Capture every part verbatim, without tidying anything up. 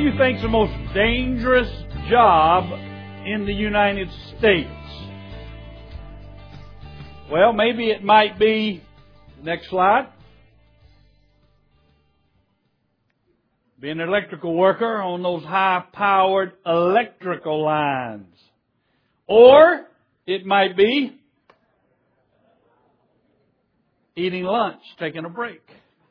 do you think is the most dangerous job in the United States? Well, maybe it might be, next slide, being an electrical worker on those high-powered electrical lines. Or it might be eating lunch, taking a break.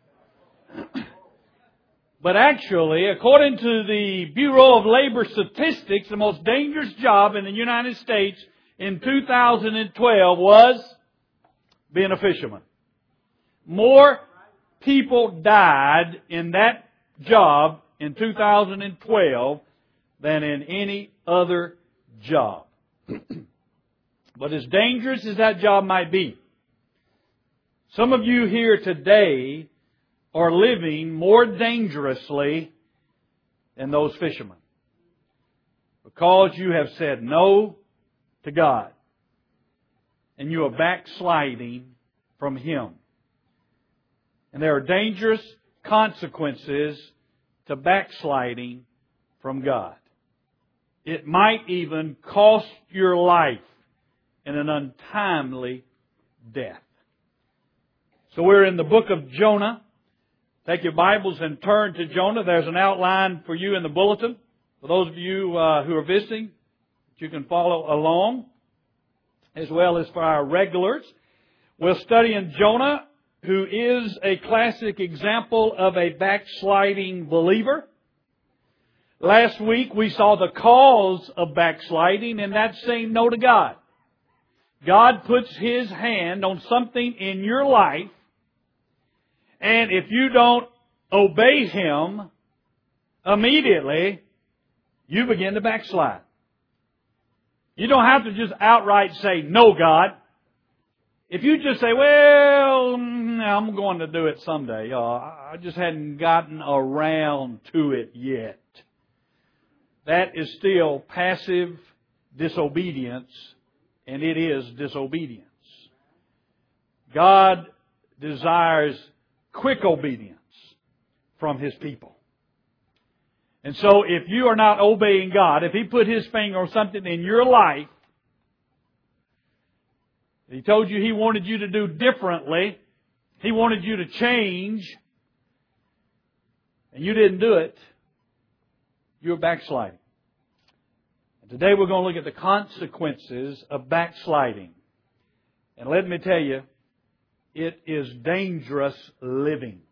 But actually, according to the Bureau of Labor Statistics, the most dangerous job in the United States in two thousand twelve was being a fisherman. More people died in that job in two thousand twelve than in any other job. But as dangerous as that job might be, some of you here today are living more dangerously than those fishermen, because you have said no to God and you are backsliding from Him. And there are dangerous consequences to backsliding from God. It might even cost your life in an untimely death. So we're in the book of Jonah. Take your Bibles and turn to Jonah. There's an outline for you in the bulletin. For those of you uh, who are visiting, you can follow along, as well as for our regulars. We're studying Jonah, who is a classic example of a backsliding believer. Last week we saw the cause of backsliding, and that's saying no to God. God puts His hand on something in your life, and if you don't obey Him immediately, you begin to backslide. You don't have to just outright say, no, God. If you just say, well, I'm going to do it someday. Uh, I just hadn't gotten around to it yet. That is still passive disobedience, and it is disobedience. God desires quick obedience from His people. And so if you are not obeying God, if He put His finger on something in your life, He told you He wanted you to do differently, He wanted you to change, and you didn't do it, you're backsliding. And today we're going to look at the consequences of backsliding. And let me tell you, it is dangerous living.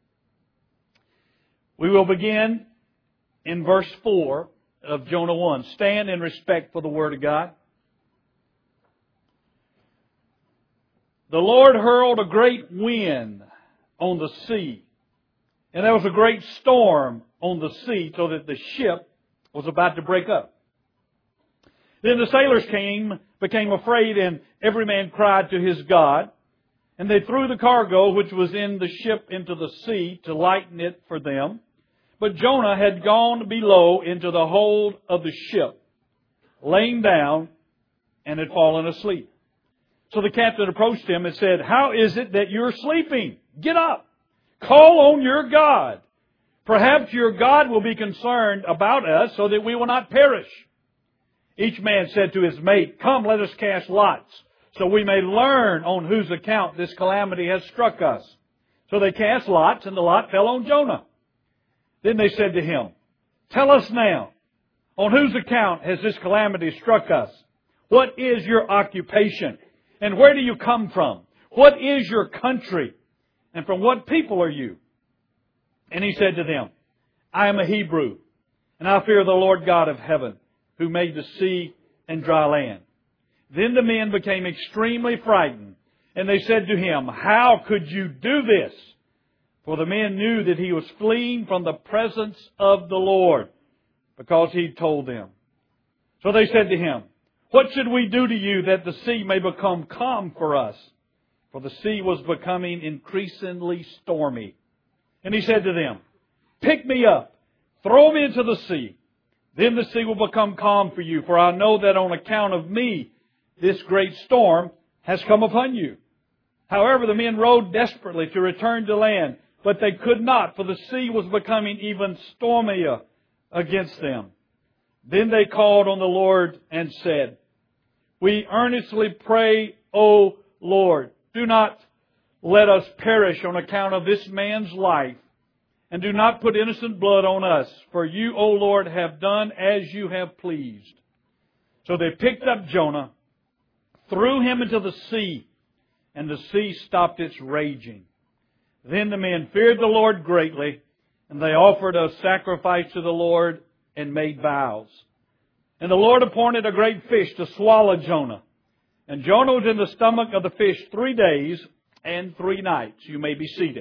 We will begin in verse four of Jonah one. Stand in respect for the Word of God. The Lord hurled a great wind on the sea, and there was a great storm on the sea, so that the ship was about to break up. Then the sailors came, became afraid, and every man cried to his God. And they threw the cargo which was in the ship into the sea to lighten it for them. But Jonah had gone below into the hold of the ship, lain down, and had fallen asleep. So the captain approached him and said, how is it that you're sleeping? Get up. Call on your God. Perhaps your God will be concerned about us so that we will not perish. Each man said to his mate, come, let us cast lots, so we may learn on whose account this calamity has struck us. So they cast lots, and the lot fell on Jonah. Then they said to him, tell us now, on whose account has this calamity struck us? What is your occupation? And where do you come from? What is your country? And from what people are you? And he said to them, I am a Hebrew, and I fear the Lord God of heaven, who made the sea and dry land. Then the men became extremely frightened, and they said to him, how could you do this? For the men knew that he was fleeing from the presence of the Lord, because he told them. So they said to him, what should we do to you that the sea may become calm for us? For the sea was becoming increasingly stormy. And he said to them, pick me up, throw me into the sea. Then the sea will become calm for you, for I know that on account of me, this great storm has come upon you. However, the men rowed desperately to return to land, but they could not, for the sea was becoming even stormier against them. Then they called on the Lord and said, We earnestly pray, O Lord, do not let us perish on account of this man's life, and do not put innocent blood on us, for you, O Lord, have done as you have pleased. So they picked up Jonah, threw him into the sea, and the sea stopped its raging. Then the men feared the Lord greatly, and they offered a sacrifice to the Lord and made vows. And the Lord appointed a great fish to swallow Jonah. And Jonah was in the stomach of the fish three days and three nights. You may be seated.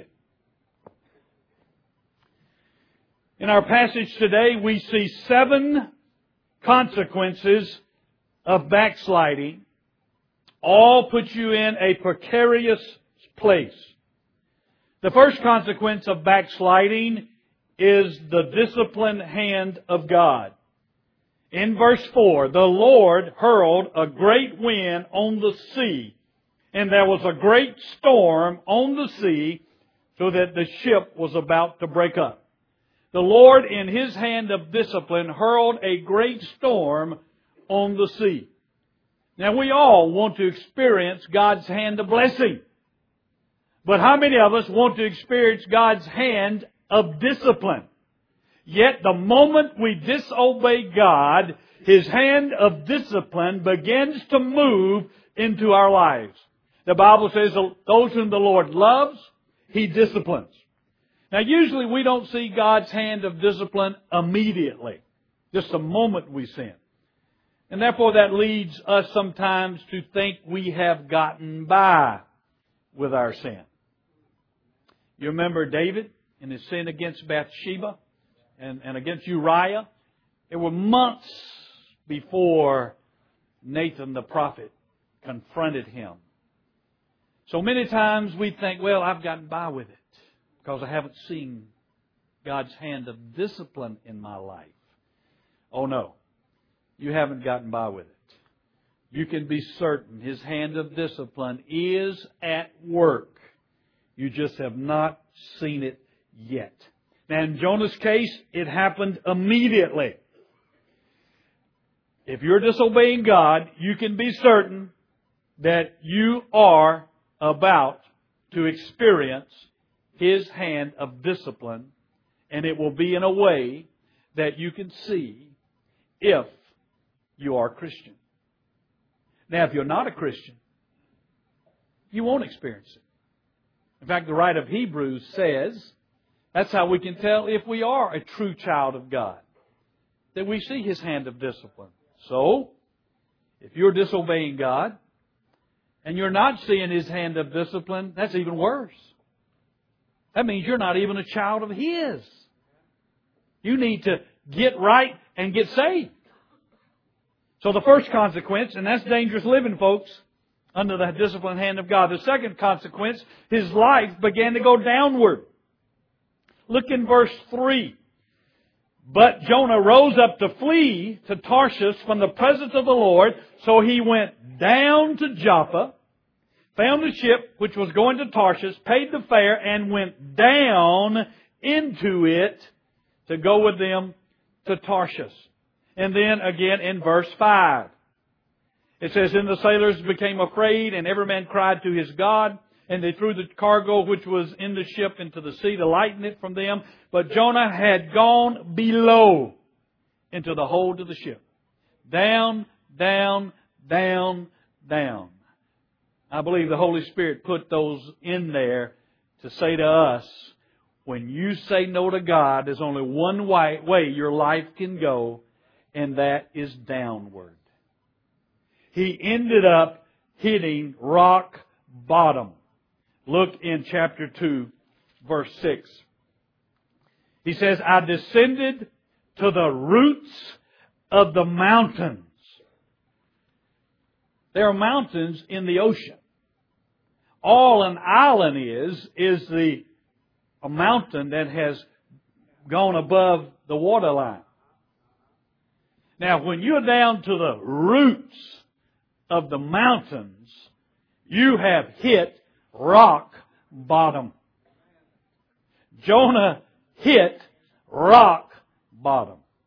In our passage today, we see seven consequences of backsliding. All put you in a precarious place. The first consequence of backsliding is the disciplined hand of God. In verse four, the Lord hurled a great wind on the sea, and there was a great storm on the sea, so that the ship was about to break up. The Lord, in His hand of discipline, hurled a great storm on the sea. Now, we all want to experience God's hand of blessing. But how many of us want to experience God's hand of discipline? Yet the moment we disobey God, His hand of discipline begins to move into our lives. The Bible says those whom the Lord loves, He disciplines. Now usually we don't see God's hand of discipline immediately. Just the moment we sin. And therefore that leads us sometimes to think we have gotten by with our sin. You remember David and his sin against Bathsheba and, and against Uriah? It were months before Nathan the prophet confronted him. So many times we think, well, I've gotten by with it because I haven't seen God's hand of discipline in my life. Oh no, you haven't gotten by with it. You can be certain His hand of discipline is at work. You just have not seen it yet. Now in Jonah's case, it happened immediately. If you're disobeying God, you can be certain that you are about to experience His hand of discipline, and it will be in a way that you can see if you are a Christian. Now, if you're not a Christian, you won't experience it. In fact, the writer of Hebrews says that's how we can tell if we are a true child of God, that we see His hand of discipline. So, if you're disobeying God and you're not seeing His hand of discipline, that's even worse. That means you're not even a child of His. You need to get right and get saved. So the first consequence, and that's dangerous living, folks, under the disciplined hand of God. The second consequence, his life began to go downward. Look in verse three. But Jonah rose up to flee to Tarshish from the presence of the Lord. So he went down to Joppa, found a ship which was going to Tarshish, paid the fare, and went down into it to go with them to Tarshish. And then again in verse five. It says, And the sailors became afraid, and every man cried to his God. And they threw the cargo which was in the ship into the sea to lighten it from them. But Jonah had gone below into the hold of the ship. Down, down, down, down. I believe the Holy Spirit put those in there to say to us, when you say no to God, there's only one way, way your life can go, and that is downward. He ended up hitting rock bottom. Look in chapter two, verse six. He says, I descended to the roots of the mountains. There are mountains in the ocean. All an island is, is the a mountain that has gone above the waterline. Now, when you're down to the roots of the mountains, you have hit rock bottom. Jonah hit rock bottom.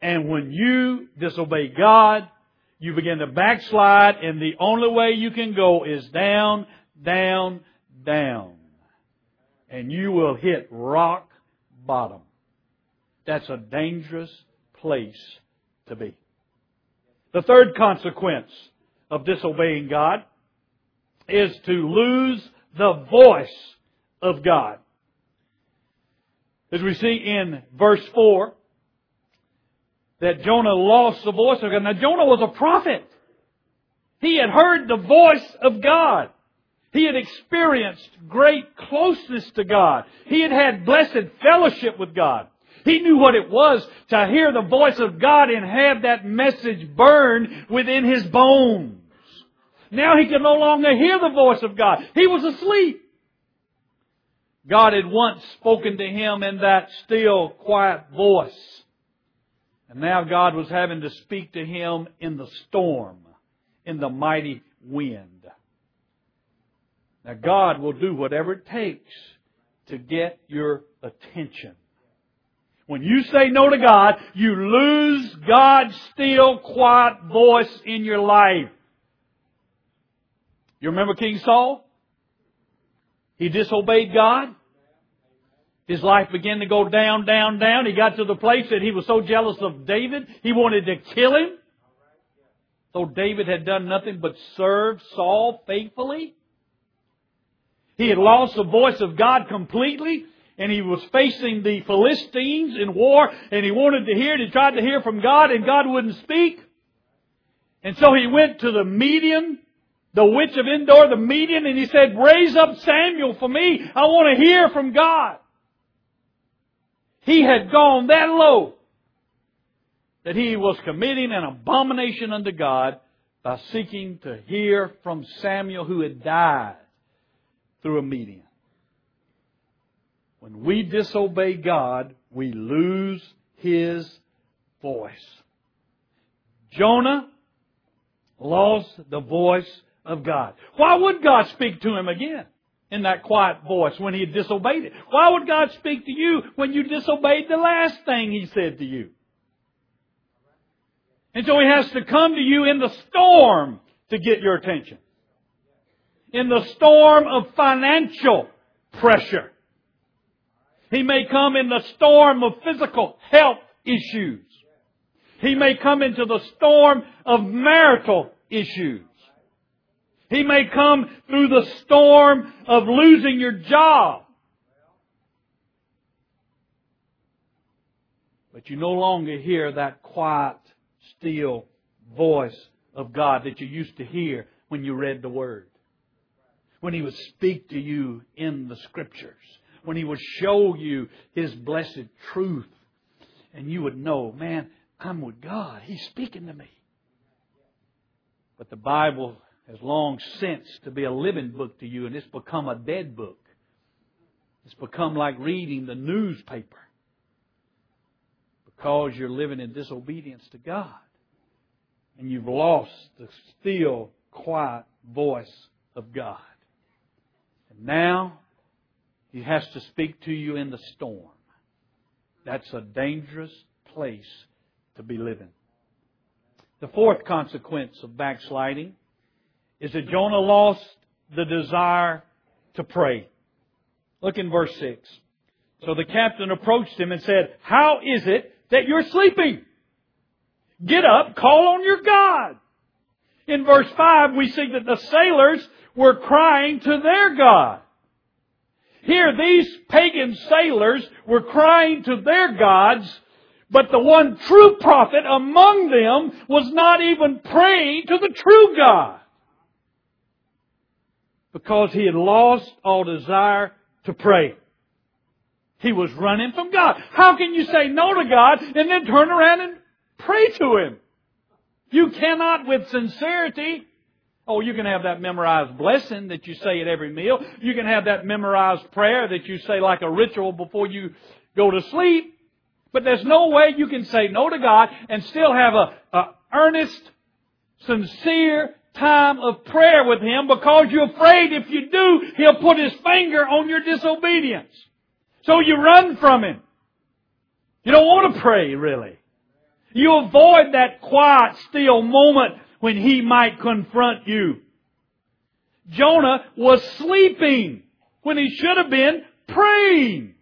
And when you disobey God, you begin to backslide, and the only way you can go is down, down, down. And you will hit rock bottom. That's a dangerous place to be. The third consequence of disobeying God is to lose the voice of God. As we see in verse four, that Jonah lost the voice of God. Now Jonah was a prophet. He had heard the voice of God. He had experienced great closeness to God. He had had blessed fellowship with God. He knew what it was to hear the voice of God and have that message burn within his bones. Now he could no longer hear the voice of God. He was asleep. God had once spoken to him in that still, quiet voice. And now God was having to speak to him in the storm, in the mighty wind. Now God will do whatever it takes to get your attention. When you say no to God, you lose God's still, quiet voice in your life. You remember King Saul? He disobeyed God. His life began to go down, down, down. He got to the place that he was so jealous of David, he wanted to kill him. So David had done nothing but serve Saul faithfully. He had lost the voice of God completely, and he was facing the Philistines in war, and he wanted to hear it. He tried to hear from God, and God wouldn't speak. And so he went to the medium, the witch of Endor, the medium, and he said, "Raise up Samuel for me. I want to hear from God." He had gone that low that he was committing an abomination unto God by seeking to hear from Samuel, who had died through a medium. When we disobey God, we lose His voice. Jonah lost the voice of God. Why would God speak to him again in that quiet voice when he had disobeyed it? Why would God speak to you when you disobeyed the last thing He said to you? And so He has to come to you in the storm to get your attention. In the storm of financial pressure. He may come in the storm of physical health issues. He may come into the storm of marital issues. He may come through the storm of losing your job. But you no longer hear that quiet, still voice of God that you used to hear when you read the Word. When He would speak to you in the Scriptures. When He would show you His blessed truth. And you would know, man, I'm with God. He's speaking to me. But the Bible has long since to be a living book to you, and it's become a dead book. It's become like reading the newspaper. Because you're living in disobedience to God. And you've lost the still, quiet voice of God. And now He has to speak to you in the storm. That's a dangerous place to be living. The fourth consequence of backsliding is that Jonah lost the desire to pray. Look in verse six. So the captain approached him and said, "How is it that you're sleeping? Get up, call on your God." In verse five, we see that the sailors were crying to their God. Here, these pagan sailors were crying to their gods, but the one true prophet among them was not even praying to the true God. Because he had lost all desire to pray. He was running from God. How can you say no to God and then turn around and pray to Him? You cannot with sincerity. Oh, you can have that memorized blessing that you say at every meal. You can have that memorized prayer that you say like a ritual before you go to sleep. But there's no way you can say no to God and still have a, a earnest, sincere time of prayer with Him, because you're afraid if you do, He'll put His finger on your disobedience. So you run from Him. You don't want to pray, really. You avoid that quiet, still moment when He might confront you. Jonah was sleeping when he should have been praying.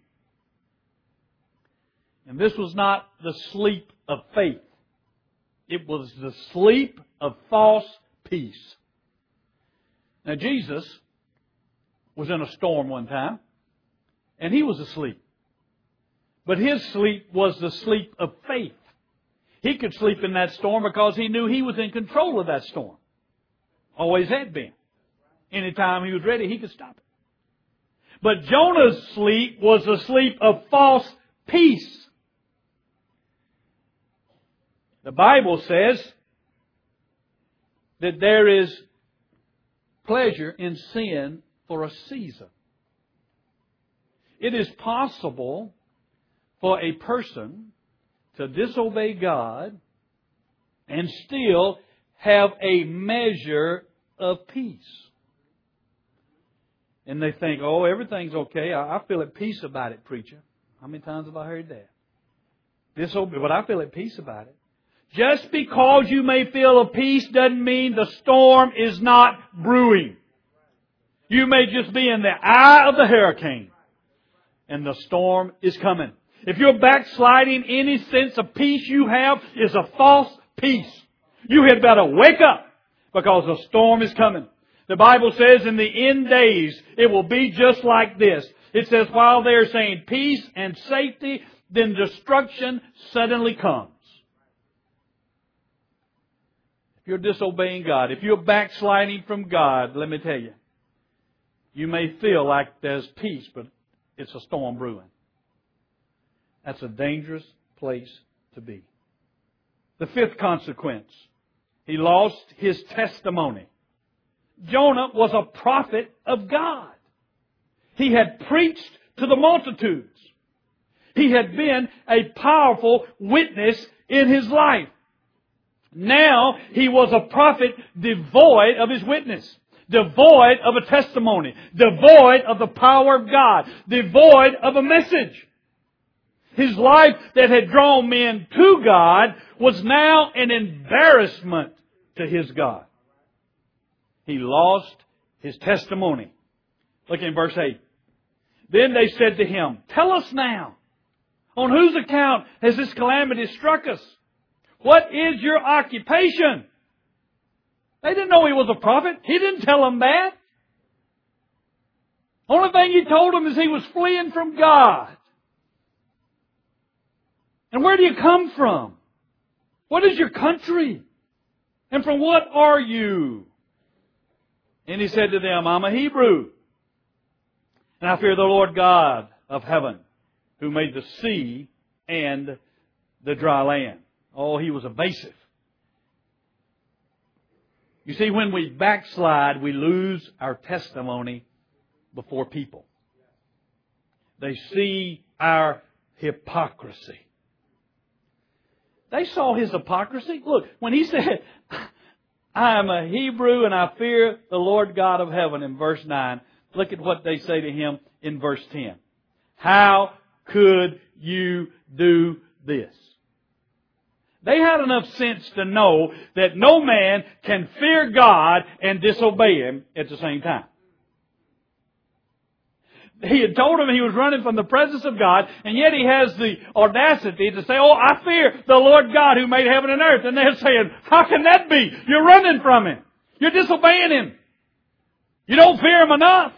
And this was not the sleep of faith. It was the sleep of false peace. Now Jesus was in a storm one time, and He was asleep. But His sleep was the sleep of faith. He could sleep in that storm because He knew He was in control of that storm. Always had been. Anytime He was ready, He could stop it. But Jonah's sleep was the sleep of false peace. The Bible says that there is pleasure in sin for a season. It is possible for a person to disobey God and still have a measure of peace. And they think, oh, everything's okay. I, I feel at peace about it, preacher. How many times have I heard that? Disobey, but I feel at peace about it. Just because you may feel at peace doesn't mean the storm is not brewing. You may just be in the eye of the hurricane, and the storm is coming. If you're backsliding, any sense of peace you have is a false peace. You had better wake up, because the storm is coming. The Bible says in the end days, it will be just like this. It says, while they're saying peace and safety, then destruction suddenly comes. If you're disobeying God, if you're backsliding from God, let me tell you, you may feel like there's peace, but it's a storm brewing. That's a dangerous place to be. The fifth consequence, he lost his testimony. Jonah was a prophet of God. He had preached to the multitudes. He had been a powerful witness in his life. Now he was a prophet devoid of his witness, devoid of a testimony, devoid of the power of God, devoid of a message. His life that had drawn men to God was now an embarrassment to his God. He lost his testimony. Look in verse eight. Then they said to him, tell us now, on whose account has this calamity struck us? What is your occupation? They didn't know he was a prophet. He didn't tell them that. Only thing he told them is he was fleeing from God. And where do you come from? What is your country? And from what are you? And he said to them, I'm a Hebrew, and I fear the Lord God of heaven, who made the sea and the dry land. Oh, he was evasive. You see, when we backslide, we lose our testimony before people. They see our hypocrisy. They saw his hypocrisy. Look, when he said, I am a Hebrew and I fear the Lord God of heaven in verse nine. Look at what they say to him in verse ten. How could you do this? They had enough sense to know that no man can fear God and disobey Him at the same time. He had told him he was running from the presence of God, and yet he has the audacity to say, oh, I fear the Lord God who made heaven and earth. And they're saying, how can that be? You're running from Him. You're disobeying Him. You don't fear Him enough.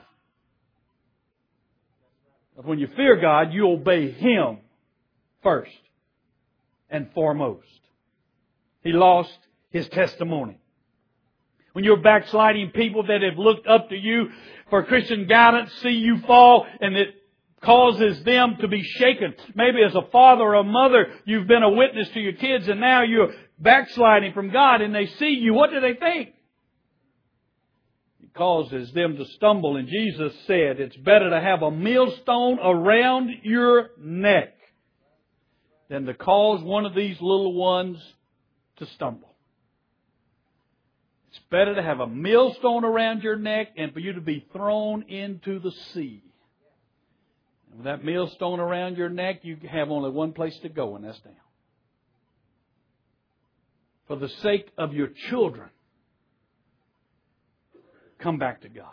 But when you fear God, you obey Him first and foremost. He lost his testimony. When you're backsliding, people that have looked up to you for Christian guidance see you fall, and it causes them to be shaken. Maybe as a father or a mother, you've been a witness to your kids, and now you're backsliding from God, and they see you. What do they think? It causes them to stumble. And Jesus said, it's better to have a millstone around your neck than to cause one of these little ones to stumble. It's better to have a millstone around your neck and for you to be thrown into the sea. And with that millstone around your neck, you have only one place to go, and that's down. for the sake of your children, come back to God.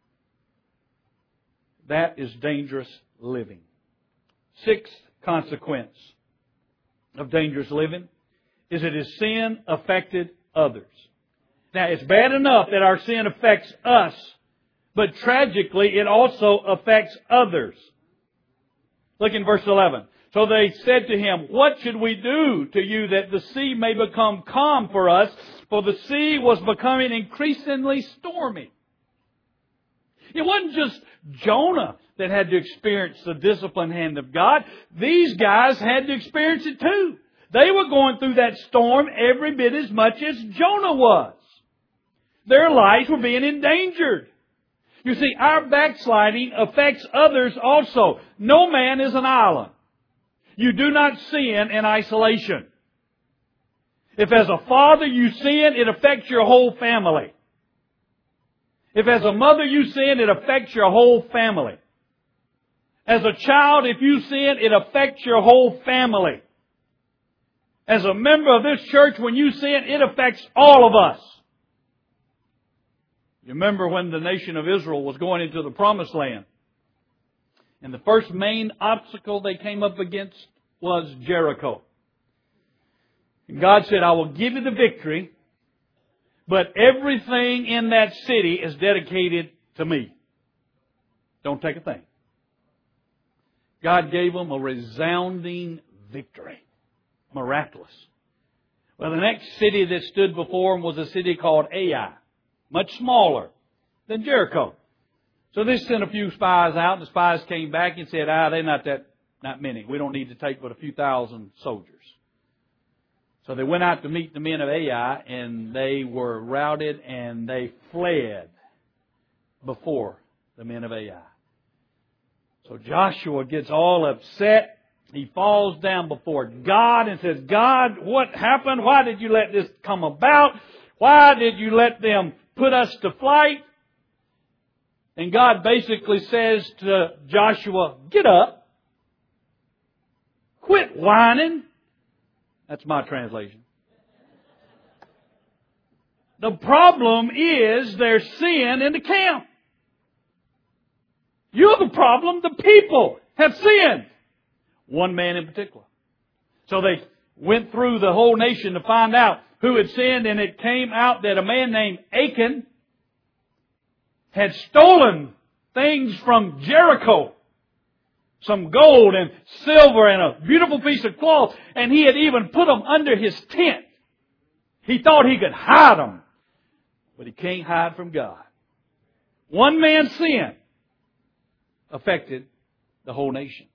That is dangerous living. Sixth consequence of dangerous living is that his sin affected others. Now, it's bad enough that our sin affects us, but tragically, it also affects others. Look in verse eleven. So they said to him, "What should we do to you that the sea may become calm for us?" For the sea was becoming increasingly stormy. It wasn't just Jonah that had to experience the disciplined hand of God. These guys had to experience it too. They were going through that storm every bit as much as Jonah was. Their lives were being endangered. You see, our backsliding affects others also. No man is an island. You do not sin in isolation. If as a father you sin, it affects your whole family. If as a mother you sin, it affects your whole family. As a child, if you sin, it affects your whole family. As a member of this church, when you sin, it affects all of us. You remember when the nation of Israel was going into the Promised Land. And the first main obstacle they came up against was Jericho. And God said, "I will give you the victory, but everything in that city is dedicated to me. Don't take a thing." God gave them a resounding victory. Miraculous. Well, the next city that stood before them was a city called Ai. Much smaller than Jericho. So they sent a few spies out, and the spies came back and said, ah, they're not that, not many. We don't need to take but a few thousand soldiers. So they went out to meet the men of Ai, and they were routed, and they fled before the men of Ai. So Joshua gets all upset. He falls down before God and says, "God, what happened? Why did you let this come about? Why did you let them put us to flight?" And God basically says to Joshua, "Get up. Quit whining." That's my translation. The problem is there's sin in the camp. You're the problem. The people have sinned. One man in particular. So they went through the whole nation to find out who had sinned, and it came out that a man named Achan had stolen things from Jericho. Some gold and silver and a beautiful piece of cloth, and he had even put them under his tent. He thought he could hide them, but he can't hide from God. One man's sin affected the whole nation.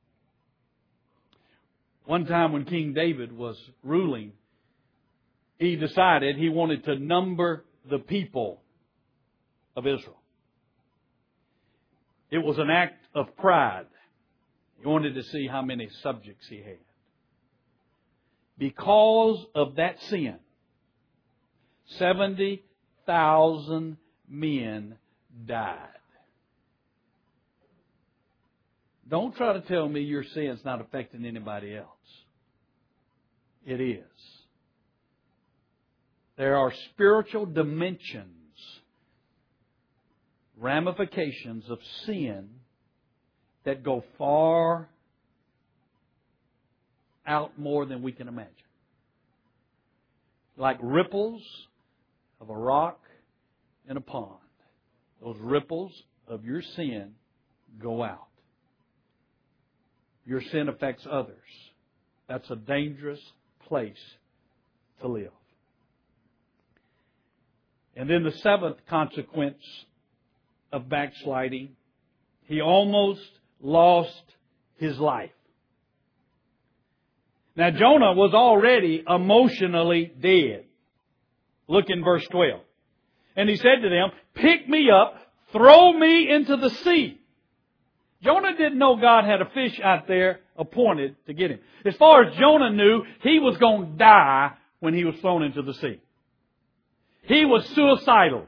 One time when King David was ruling, he decided he wanted to number the people of Israel. It was an act of pride. He wanted to see how many subjects he had. Because of that sin, seventy thousand men died. Don't try to tell me your sin's not affecting anybody else. It is. There are spiritual dimensions, ramifications of sin that go far out more than we can imagine. Like ripples of a rock in a pond. Those ripples of your sin go out. Your sin affects others. That's a dangerous place to live. And then the seventh consequence of backsliding, he almost lost his life. Now Jonah was already emotionally dead. Look in verse twelve. And he said to them, "Pick me up, throw me into the sea." Jonah didn't know God had a fish out there appointed to get him. As far as Jonah knew, he was going to die when he was thrown into the sea. He was suicidal.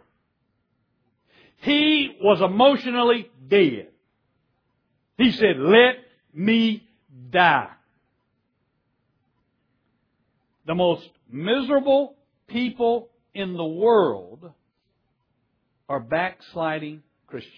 He was emotionally dead. He said, "Let me die." the most miserable people in the world are backsliding Christians.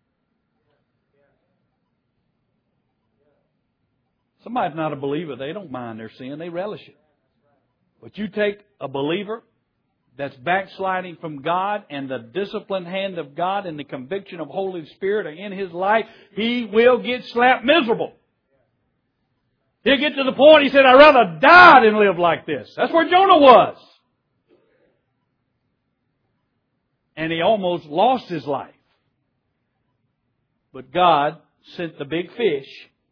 Somebody's not a believer. They don't mind their sin. They relish it. But you take a believer that's backsliding from God, and the disciplined hand of God and the conviction of Holy Spirit are in his life, he will get slapped miserable. He'll get to the point, he said, I'd rather die than live like this. That's where Jonah was. And he almost lost his life. But God sent the big fish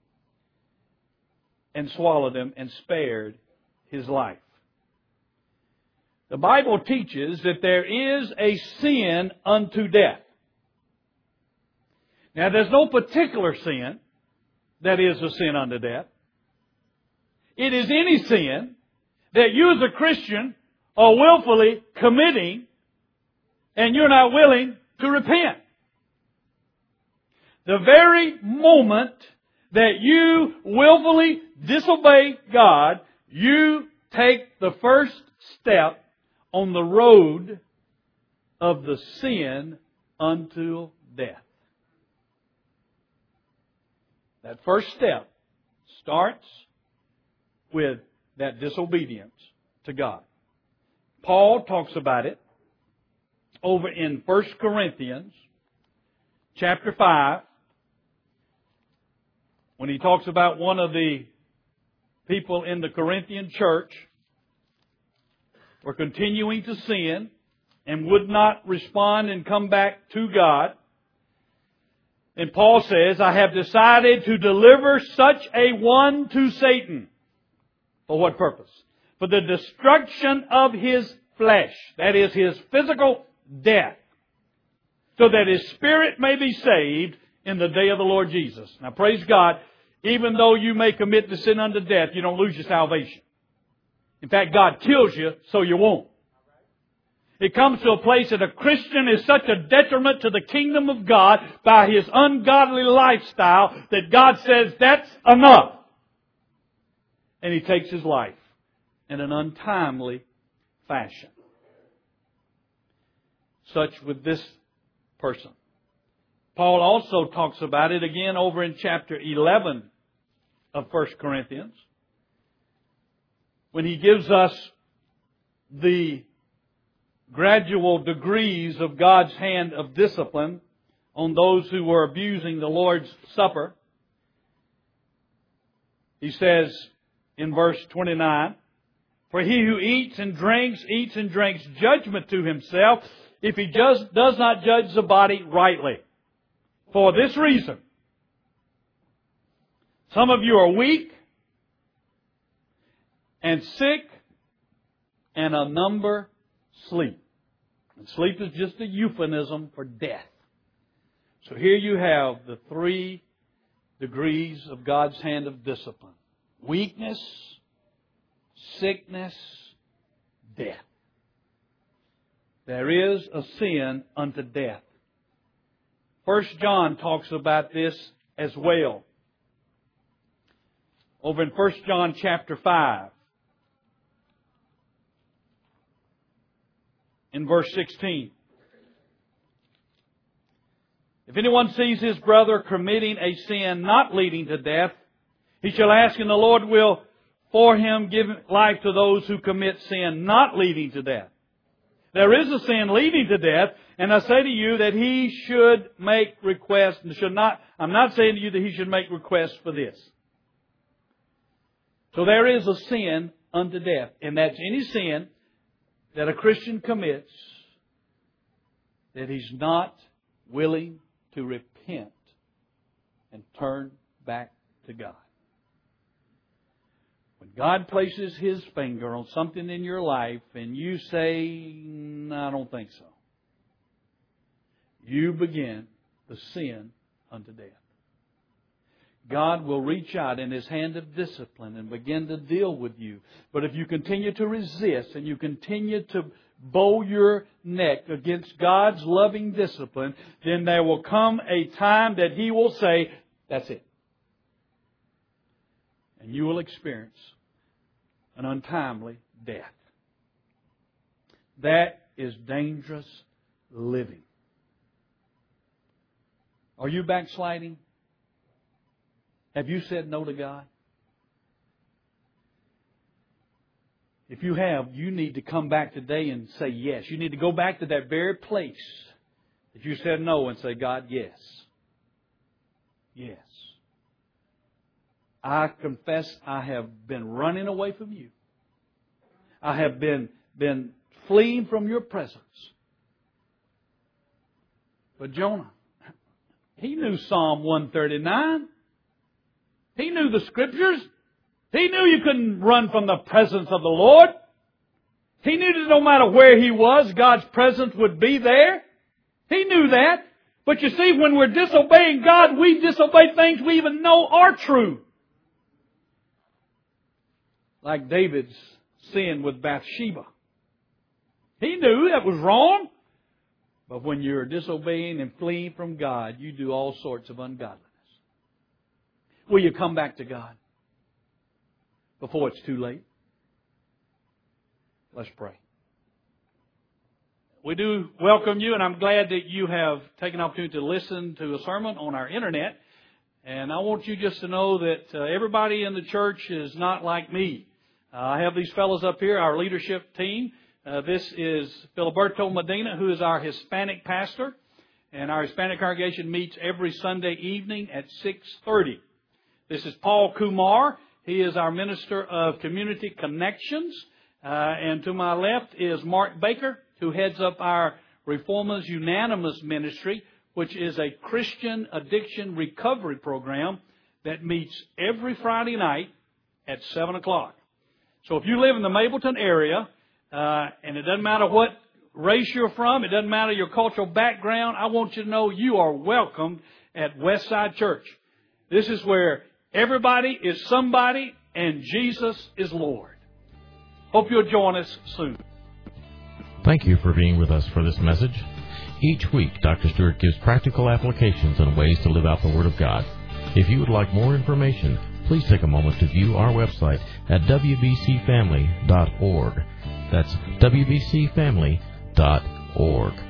and swallowed him and spared his life. The Bible teaches that there is a sin unto death. Now, there's no particular sin that is a sin unto death. It is any sin that you as a Christian are willfully committing and you're not willing to repent. The very moment that you willfully disobey God, you take the first step on the road of the sin unto death. That first step starts with that disobedience to God. Paul talks about it over in First Corinthians chapter five, when he talks about one of the people in the Corinthian church were continuing to sin and would not respond and come back to God. And Paul says, I have decided to deliver such a one to Satan. For what purpose? For the destruction of his flesh. That is, his physical death. So that his spirit may be saved in the day of the Lord Jesus. Now praise God, even though you may commit the sin unto death, you don't lose your salvation. In fact, God kills you so you won't. It comes to a place that a Christian is such a detriment to the kingdom of God by his ungodly lifestyle that God says, that's enough. And He takes his life in an untimely fashion. Such with this person. Paul also talks about it again over in chapter eleven of First Corinthians, when he gives us the gradual degrees of God's hand of discipline on those who were abusing the Lord's Supper. He says in verse twenty-nine, for he who eats and drinks, eats and drinks judgment to himself, if he just does not judge the body rightly. For this reason, some of you are weak and sick, and a number sleep. And sleep is just a euphemism for death. So here you have the three degrees of God's hand of discipline. Weakness, sickness, death. There is a sin unto death. First John talks about this as well. Over in First John chapter five, in verse sixteen. If anyone sees his brother committing a sin not leading to death, he shall ask, and the Lord will for him give life to those who commit sin not leading to death. There is a sin leading to death, and I say to you that he should make request, and should not, I'm not saying to you that he should make request for this. So there is a sin unto death, and that's any sin that a Christian commits that he's not willing to repent and turn back to God. When God places His finger on something in your life and you say, no, I don't think so, you begin the sin unto death. God will reach out in His hand of discipline and begin to deal with you. But if you continue to resist and you continue to bow your neck against God's loving discipline, then there will come a time that He will say, that's it. And you will experience an untimely death. That is dangerous living. Are you backsliding? Have you said no to God? If you have, you need to come back today and say yes. You need to go back to that very place that you said no and say, God, yes. Yes. I confess I have been running away from you. I have been, been fleeing from your presence. But Jonah, he knew Psalm one thirty-nine. He knew the Scriptures. He knew you couldn't run from the presence of the Lord. He knew that no matter where he was, God's presence would be there. He knew that. But you see, when we're disobeying God, we disobey things we even know are true. Like David's sin with Bathsheba. He knew that was wrong. But when you're disobeying and fleeing from God, you do all sorts of ungodliness. Will you come back to God before it's too late? Let's pray. We do welcome you, and I'm glad that you have taken the opportunity to listen to a sermon on our internet. And I want you just to know that uh, everybody in the church is not like me. Uh, I have these fellows up here, our leadership team. Uh, this is Filiberto Medina, who is our Hispanic pastor. And our Hispanic congregation meets every Sunday evening at six thirty. This is Paul Kumar. He is our Minister of Community Connections. Uh, and to my left is Mark Baker, who heads up our Reformers Unanimous Ministry, which is a Christian addiction recovery program that meets every Friday night at seven o'clock. So if you live in the Mapleton area, uh, and it doesn't matter what race you're from, it doesn't matter your cultural background, I want you to know you are welcome at Westside Church. This is where everybody is somebody and Jesus is Lord. Hope you'll join us soon. Thank you for being with us for this message. Each week, Doctor Stewart gives practical applications and ways to live out the Word of God. If you would like more information, please take a moment to view our website at w b c family dot org. That's w b c family dot org.